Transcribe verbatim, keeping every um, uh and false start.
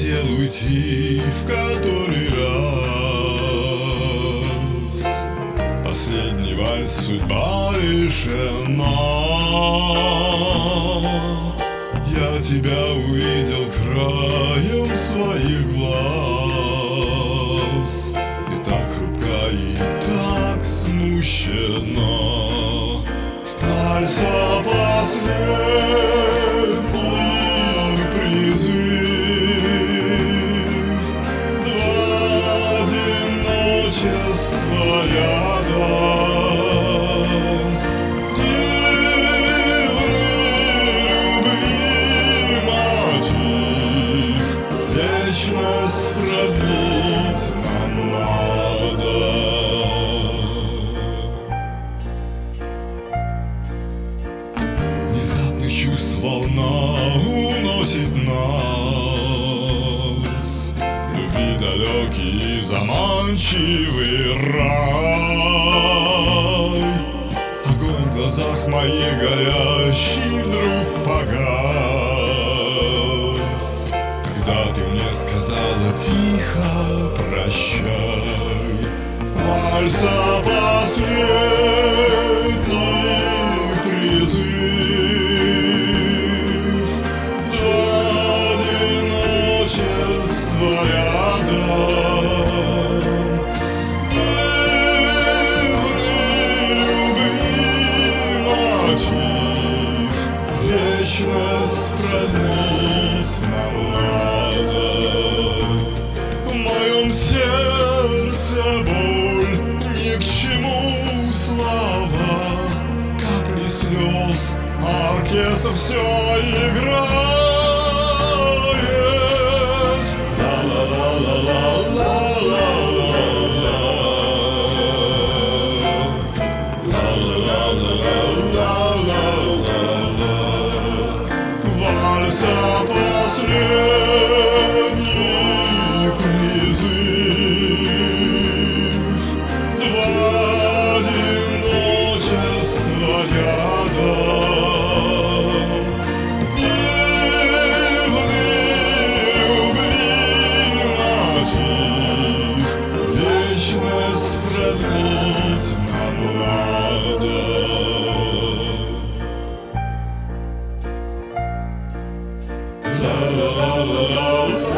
хотел уйти в который раз. Последний вальс, судьба решена. Я тебя увидел краем своих глаз, и так хрупка, и так смущена. Вальса последний призыв, два одиночества рядом, дивный любви мотив, вечность продлить нам надо. Внезапных чувств волна уносит нас, любви далекий заманчивый рай. Огонь в глазах моих горящий вдруг погас, когда ты мне сказала тихо прощай. Вальса последний призыв, два одиночества рядом, дивный любви мотив, вечность продлить нам надо. В моем сердце боль, ни к чему слова, капли слез, а оркестр все играет. Ла-ла-ла-ла-ла-ла-ла-ла-ла, ла-ла-ла-ла-ла-ла-ла-ла. Вальса последний призыв, два одиночества рядом, дивный любви мотив, вечность продлить нам надо. La la la la la.